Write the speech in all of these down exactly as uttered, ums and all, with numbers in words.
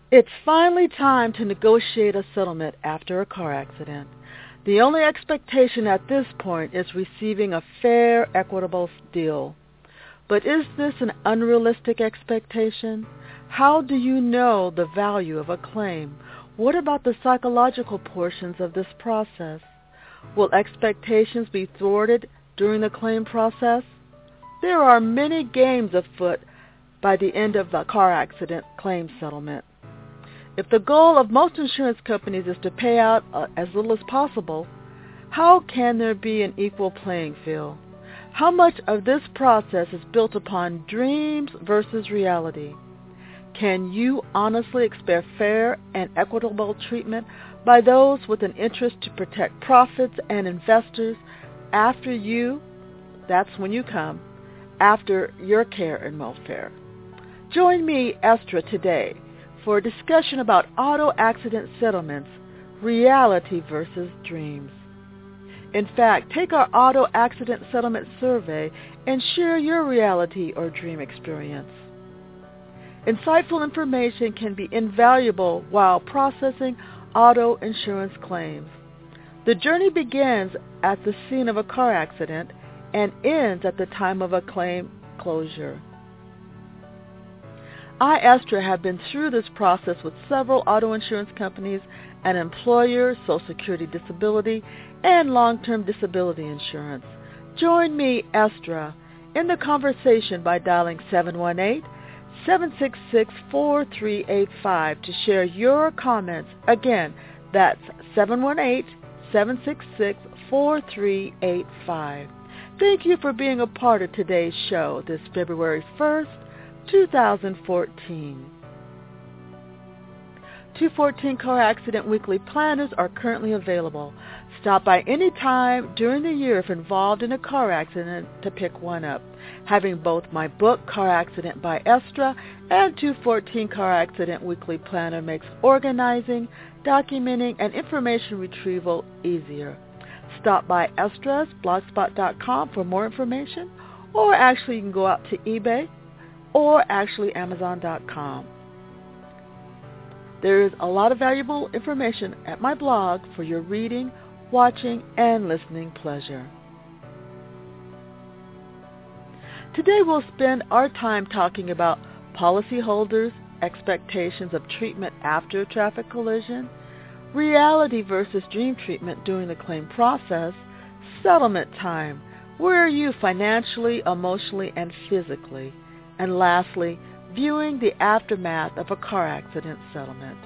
It's finally time to negotiate a settlement after a car accident. The only expectation at this point is receiving a fair, equitable deal. But is this an unrealistic expectation? How do you know the value of a claim? What about the psychological portions of this process? Will expectations be thwarted during the claim process? There are many games afoot by the end of the car accident claim settlement. If the goal of most insurance companies is to pay out uh, as little as possible, how can there be an equal playing field? How much of this process is built upon dreams versus reality? Can you honestly expect fair and equitable treatment by those with an interest to protect profits and investors after you, that's when you come, after your care and welfare? Join me, Estra, today for a discussion about auto accident settlements, reality versus dreams. In fact, take our auto accident settlement survey and share your reality or dream experience. Insightful information can be invaluable while processing auto insurance claims. The journey begins at the scene of a car accident and ends at the time of a claim closure. I, Estra, have been through this process with several auto insurance companies and employers, Social Security disability, and long-term disability insurance. Join me, Estra, in the conversation by dialing seven one eight, seven six six, four three eight five to share your comments. Again, that's seven one eight, seven six six, four three eight five. Thank you for being a part of today's show this February first, two thousand fourteen. two fourteen Car Accident Weekly Planners are currently available. Stop by any time during the year if involved in a car accident to pick one up. Having both my book, Car Accident by Estra, and two fourteen Car Accident Weekly Planner makes organizing, documenting, and information retrieval easier. Stop by Estra's blogspot dot com for more information, or actually you can go out to eBay, or actually amazon dot com. There is a lot of valuable information at my blog for your reading, watching, and listening pleasure. Today we'll spend our time talking about policyholders' expectations of treatment after a traffic collision, reality versus dream treatment during the claim process, settlement time, where are you financially, emotionally, and physically, and lastly, viewing the aftermath of a car accident settlement.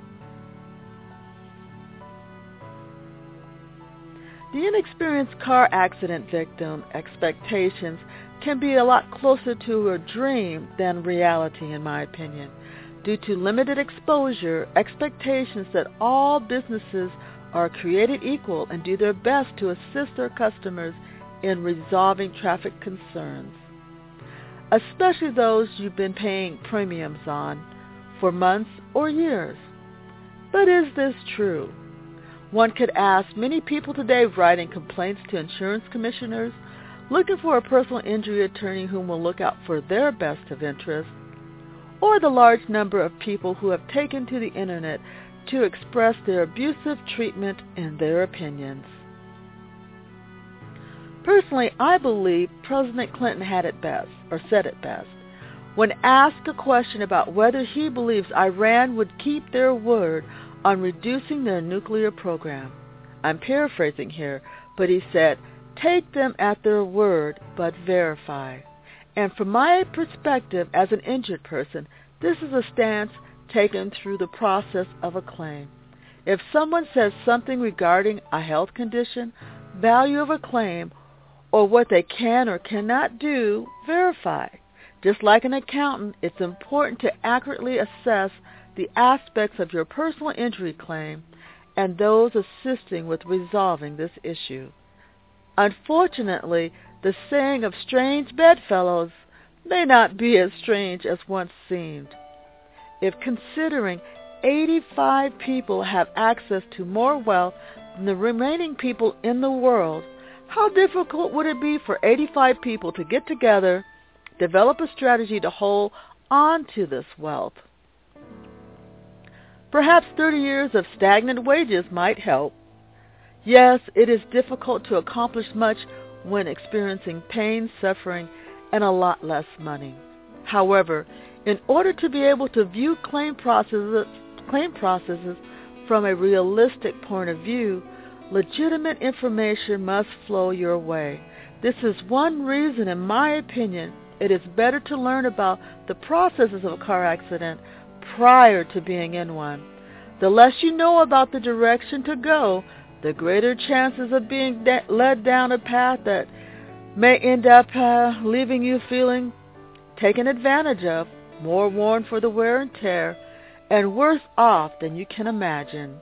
The inexperienced car accident victim expectations can be a lot closer to a dream than reality, in my opinion, due to limited exposure, expectations that all businesses are created equal and do their best to assist their customers in resolving traffic concerns, especially those you've been paying premiums on for months or years. But is this true? One could ask many people today writing complaints to insurance commissioners, looking for a personal injury attorney who will look out for their best of interest, or the large number of people who have taken to the internet to express their abusive treatment and their opinions. Personally, I believe President Clinton had it best, or said it best, when asked a question about whether he believes Iran would keep their word on reducing their nuclear program. I'm paraphrasing here, but he said, "Take them at their word, but verify." And from my perspective as an injured person, this is a stance taken through the process of a claim. If someone says something regarding a health condition, value of a claim, or what they can or cannot do, verify. Just like an accountant, it's important to accurately assess the aspects of your personal injury claim and those assisting with resolving this issue. Unfortunately, the saying of strange bedfellows may not be as strange as once seemed. If considering eighty-five people have access to more wealth than the remaining people in the world, how difficult would it be for eighty-five people to get together, develop a strategy to hold on to this wealth? Perhaps thirty years of stagnant wages might help. Yes, it is difficult to accomplish much when experiencing pain, suffering, and a lot less money. However, in order to be able to view claim processes, claim processes from a realistic point of view, legitimate information must flow your way. This is one reason, in my opinion, it is better to learn about the processes of a car accident prior to being in one. The less you know about the direction to go, the greater chances of being de- led down a path that may end up uh, leaving you feeling taken advantage of, more worn for the wear and tear, and worse off than you can imagine.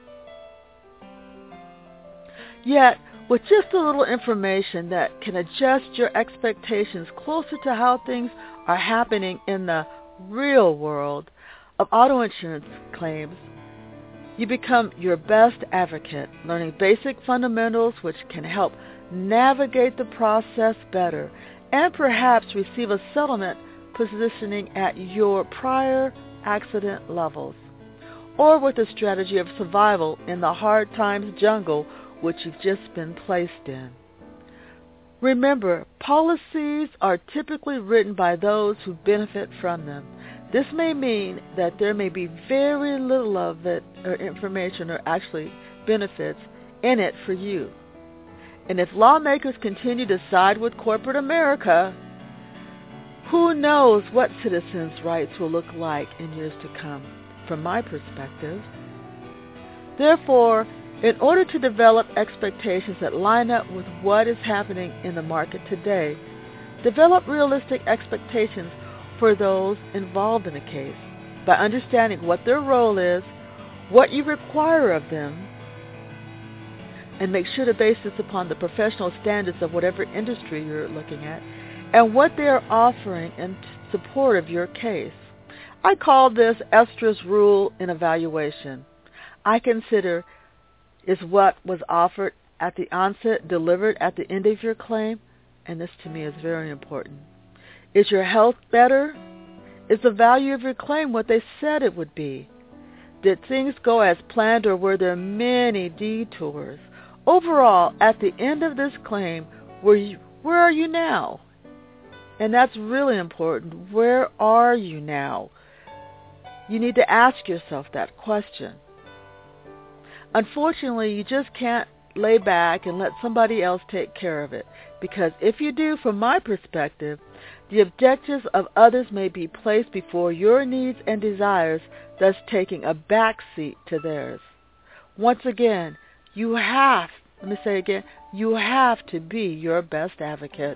Yet, with just a little information that can adjust your expectations closer to how things are happening in the real world of auto insurance claims, you become your best advocate, learning basic fundamentals which can help navigate the process better and perhaps receive a settlement positioning at your prior accident levels, or with a strategy of survival in the hard times jungle which you've just been placed in. Remember, policies are typically written by those who benefit from them. This may mean that there may be very little of it or information or actually benefits in it for you. And if lawmakers continue to side with corporate America, who knows what citizens' rights will look like in years to come, from my perspective. Therefore, in order to develop expectations that line up with what is happening in the market today, develop realistic expectations for those involved in a case by understanding what their role is, what you require of them, and make sure to base this upon the professional standards of whatever industry you're looking at and what they are offering in support of your case. I call this Estra's rule in evaluation. I consider, is what was offered at the onset delivered at the end of your claim? And this to me is very important. Is your health better? Is the value of your claim what they said it would be? Did things go as planned, or were there many detours? Overall, at the end of this claim, were you, where are you now? And that's really important. Where are you now? You need to ask yourself that question. Unfortunately, you just can't lay back and let somebody else take care of it, because if you do, from my perspective, the objectives of others may be placed before your needs and desires, thus taking a back seat to theirs. Once again, you have, let me say again, you have to be your best advocate.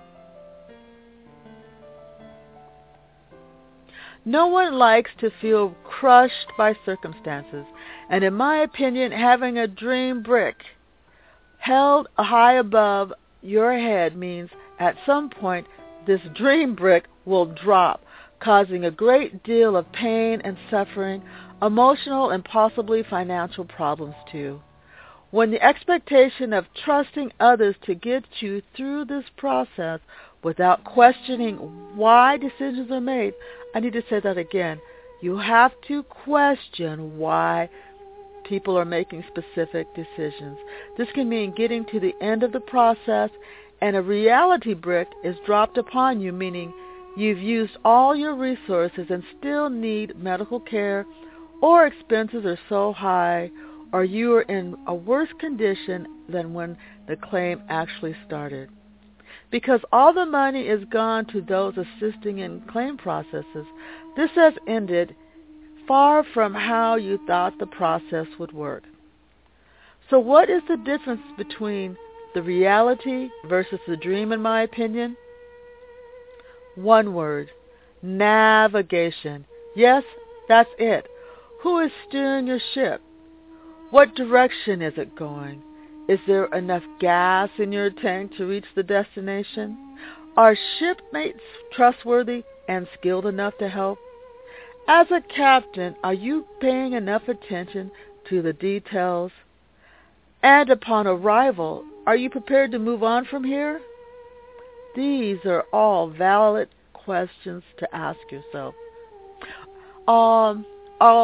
No one likes to feel crushed by circumstances, and in my opinion, having a dream brick held high above your head means at some point this dream brick will drop, causing a great deal of pain and suffering, emotional and possibly financial problems too. When the expectation of trusting others to get you through this process without questioning why decisions are made, I need to say that again. You have to question why people are making specific decisions. This can mean getting to the end of the process and a reality brick is dropped upon you, meaning you've used all your resources and still need medical care, or expenses are so high, or you are in a worse condition than when the claim actually started. Because all the money is gone to those assisting in claim processes, this has ended far from how you thought the process would work. So what is the difference between the reality versus the dream, in my opinion? One word: navigation. Yes, that's it. Who is steering your ship? What direction is it going? Is there enough gas in your tank to reach the destination? Are shipmates trustworthy and skilled enough to help? As a captain, are you paying enough attention to the details? And upon arrival, are you prepared to move on from here? These are all valid questions to ask yourself. Um, I'll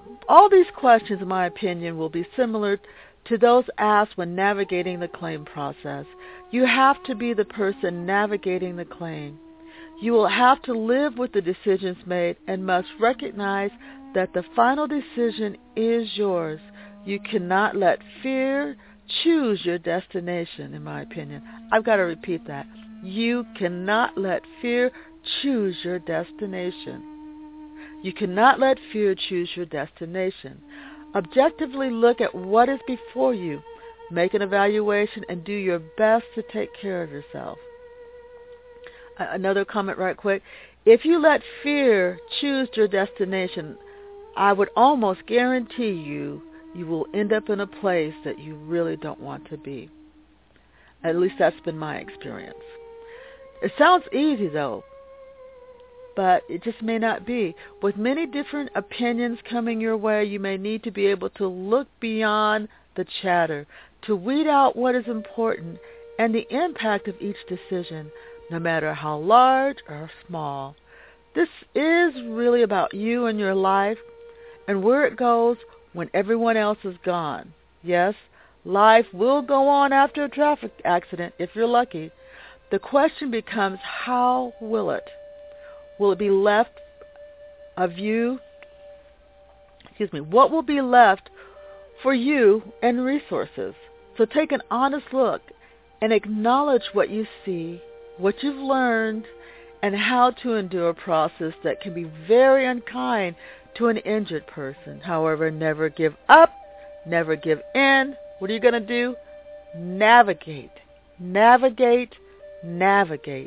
all these questions, in my opinion, will be similar to those asked when navigating the claim process. You have to be the person navigating the claim. You will have to live with the decisions made and must recognize that the final decision is yours. You cannot let fear choose your destination, in my opinion. I've got to repeat that. You cannot let fear choose your destination. You cannot let fear choose your destination. Objectively look at what is before you. Make an evaluation and do your best to take care of yourself. Another comment right quick. If you let fear choose your destination, I would almost guarantee you you will end up in a place that you really don't want to be. At least that's been my experience. It sounds easy though, but it just may not be. With many different opinions coming your way, you may need to be able to look beyond the chatter, to weed out what is important and the impact of each decision, no matter how large or small. This is really about you and your life and where it goes when everyone else is gone. Yes, life will go on after a traffic accident if you're lucky. The question becomes, how will it? Will it be left of you? Excuse me. What will be left for you and resources? So take an honest look and acknowledge what you see, what you've learned, and how to endure a process that can be very unkind to an injured person. However, never give up, never give in. What are you going to do? Navigate, navigate, navigate.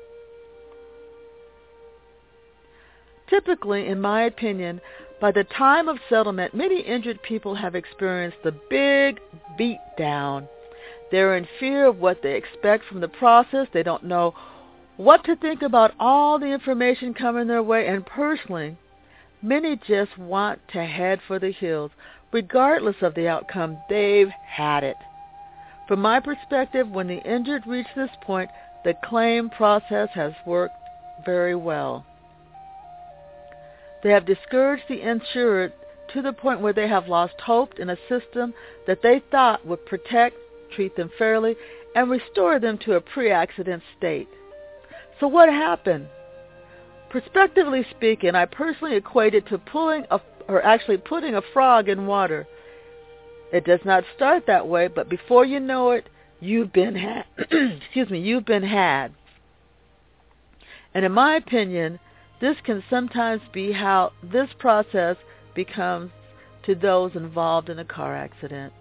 Typically, in my opinion, by the time of settlement, many injured people have experienced the big beat down. They're in fear of what they expect from the process. They don't know what to think about all the information coming their way. And personally, many just want to head for the hills. Regardless of the outcome, they've had it. From my perspective, when the injured reach this point, the claim process has worked very well. They have discouraged the insured to the point where they have lost hope in a system that they thought would protect, treat them fairly, and restore them to a pre-accident state. So what happened? Prospectively speaking, I personally equate it to pulling a, or actually putting a frog in water. It does not start that way, but before you know it, you've been had. Excuse me, you've been had. And in my opinion, this can sometimes be how this process becomes to those involved in a car accident.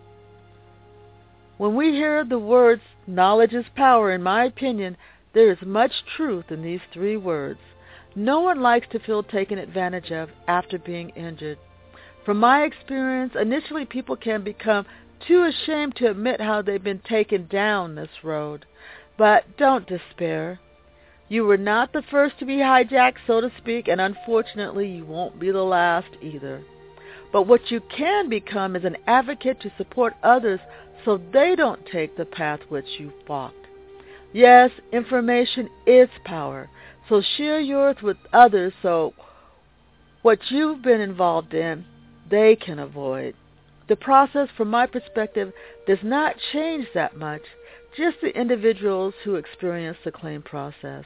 When we hear the words, knowledge is power, in my opinion, there is much truth in these three words. No one likes to feel taken advantage of after being injured. From my experience, initially people can become too ashamed to admit how they've been taken down this road. But don't despair. You were not the first to be hijacked, so to speak, and unfortunately you won't be the last either. But what you can become is an advocate to support others so they don't take the path which you've walked. Yes, information is power, so share yours with others so what you've been involved in, they can avoid. The process, from my perspective, does not change that much, just the individuals who experience the claim process.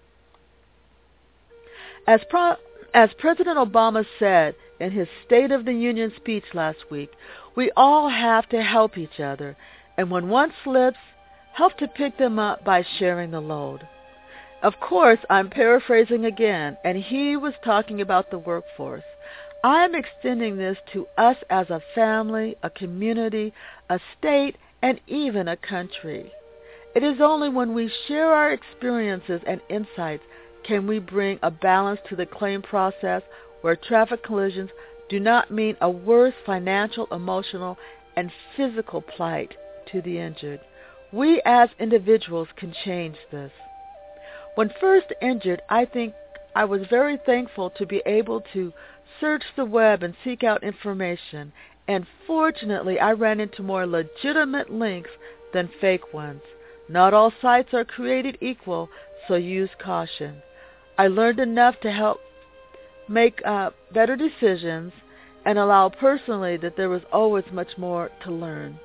As, Pro- as President Obama said in his State of the Union speech last week, we all have to help each other, and when one slips, help to pick them up by sharing the load. Of course, I'm paraphrasing again, and he was talking about the workforce. I am extending this to us as a family, a community, a state, and even a country. It is only when we share our experiences and insights can we bring a balance to the claim process where traffic collisions do not mean a worse financial, emotional, and physical plight to the injured. We as individuals can change this. When first injured, I think I was very thankful to be able to search the web and seek out information, and fortunately I ran into more legitimate links than fake ones. Not all sites are created equal, so use caution. I learned enough to help make uh, better decisions, and allow personally that there was always much more to learn.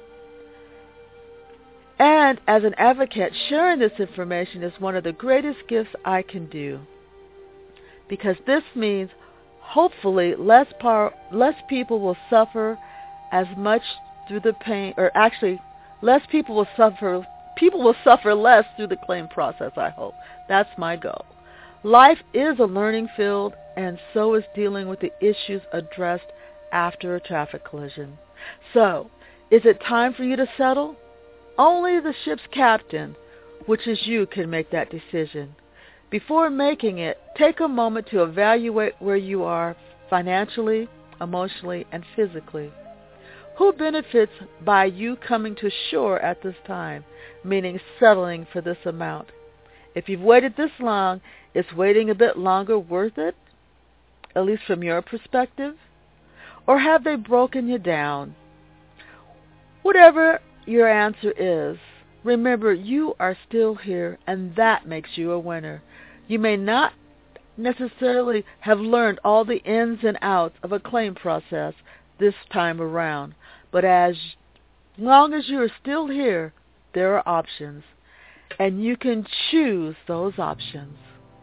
And as an advocate, sharing this information is one of the greatest gifts I can do, because this means hopefully less par- less people will suffer as much through the pain, or actually less people will suffer people will suffer less through the claim process, I hope. That's my goal. Life is a learning field, and so is dealing with the issues addressed after a traffic collision. So, is it time for you to settle? Only the ship's captain, which is you, can make that decision. Before making it, take a moment to evaluate where you are financially, emotionally, and physically. Who benefits by you coming to shore at this time, meaning settling for this amount? If you've waited this long, is waiting a bit longer worth it, at least from your perspective? Or have they broken you down? Whatever your answer is, remember you are still here, and that makes you a winner. You may not necessarily have learned all the ins and outs of a claim process this time around, but as long as you are still here, there are options, and you can choose those options.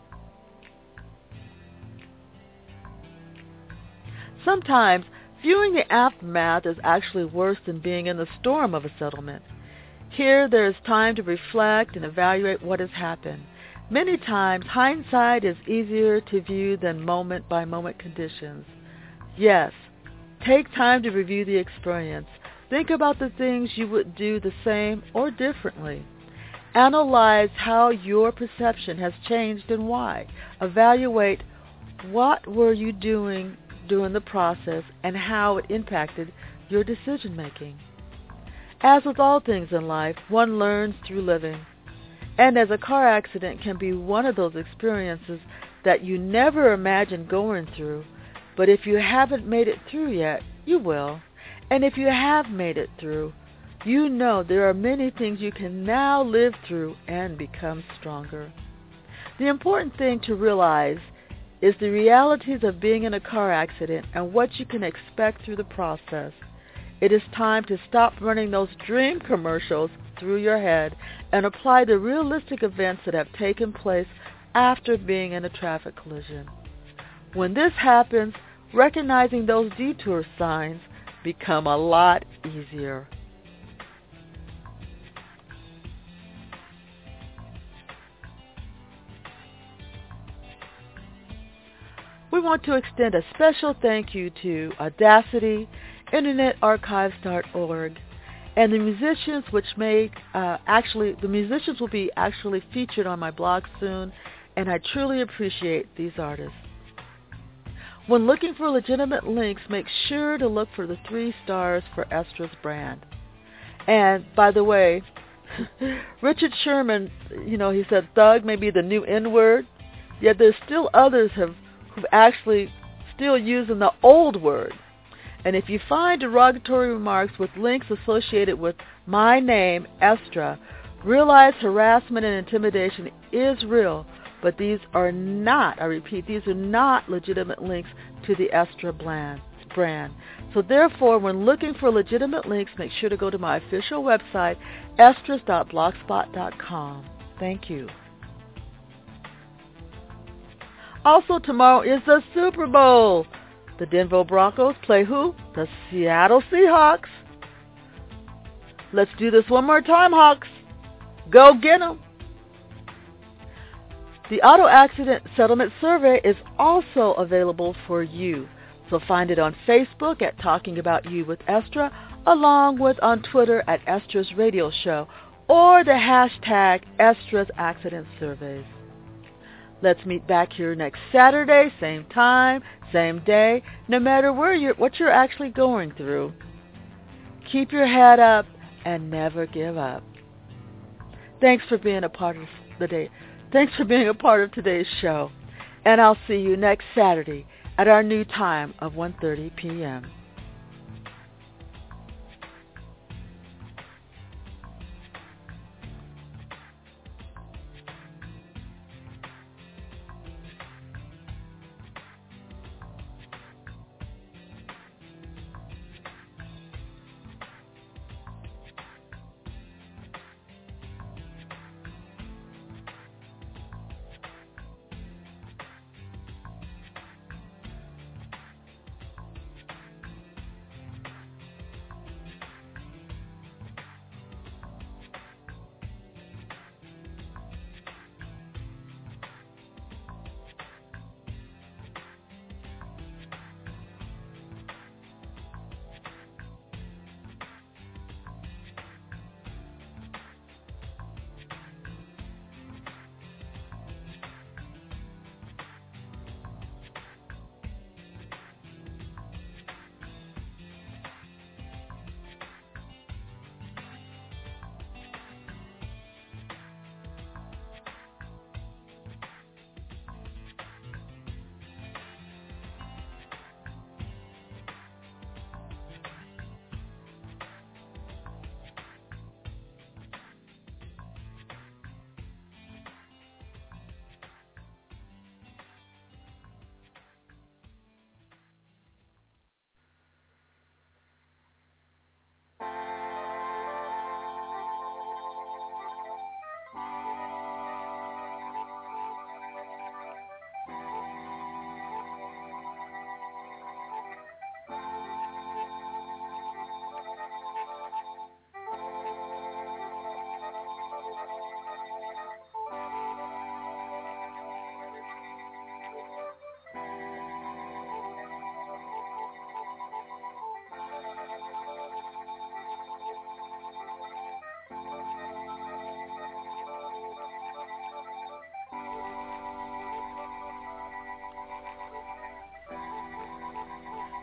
Sometimes viewing the aftermath is actually worse than being in the storm of a settlement. Here there is time to reflect and evaluate what has happened. Many times hindsight is easier to view than moment-by-moment conditions. Yes, take time to review the experience. Think about the things you would do the same or differently. Analyze how your perception has changed and why. Evaluate what were you doing during the process and how it impacted your decision making. As with all things in life, one learns through living. And as a car accident can be one of those experiences that you never imagined going through, but if you haven't made it through yet, you will. And if you have made it through, you know there are many things you can now live through and become stronger. The important thing to realize is the realities of being in a car accident and what you can expect through the process. It is time to stop running those dream commercials through your head and apply the realistic events that have taken place after being in a traffic collision. When this happens, recognizing those detour signs become a lot easier. We want to extend a special thank you to Audacity, Internet Archives dot org, and the musicians which make, uh, actually, the musicians will be actually featured on my blog soon, and I truly appreciate these artists. When looking for legitimate links, make sure to look for the three stars for Estra's brand. And, by the way, Richard Sherman, you know, he said thug may be the new N-word, yet there's still others have who actually still using the old word. And if you find derogatory remarks with links associated with my name, Estra, realize harassment and intimidation is real, but these are not, I repeat, these are not legitimate links to the Estra brand. So therefore, when looking for legitimate links, make sure to go to my official website, estras dot blogspot dot com. Thank you. Also tomorrow is the Super Bowl. The Denver Broncos play who? The Seattle Seahawks. Let's do this one more time, Hawks. Go get 'em. The Auto Accident Settlement Survey is also available for you. So find it on Facebook at Talking About You with Estra, along with on Twitter at Estra's Radio Show, or the hashtag Estra's Accident Surveys. Let's meet back here next Saturday, same time, same day, no matter where you're, what you're actually going through. Keep your head up and never give up. Thanks for being a part of the day. Thanks for being a part of today's show. And I'll see you next Saturday at our new time of one thirty p.m.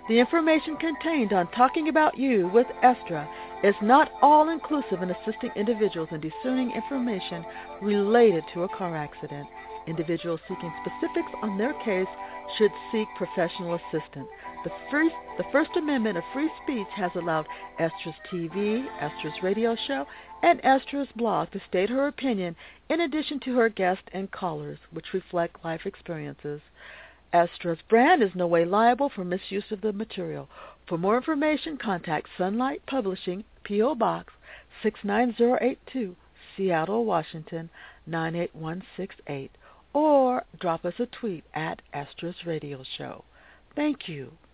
The information contained on Talking About You with Estra is not all-inclusive in assisting individuals in discerning information related to a car accident. Individuals seeking specifics on their case should seek professional assistance. The first, the First Amendment of free speech has allowed Estra's T V, Estra's radio show, and Estra's blog to state her opinion in addition to her guests and callers, which reflect life experiences. Estra's brand is no way liable for misuse of the material. For more information, contact Sunlight Publishing, P O. Box six nine zero eight two, Seattle, Washington nine eight one six eight, or drop us a tweet at Estra's Radio Show. Thank you.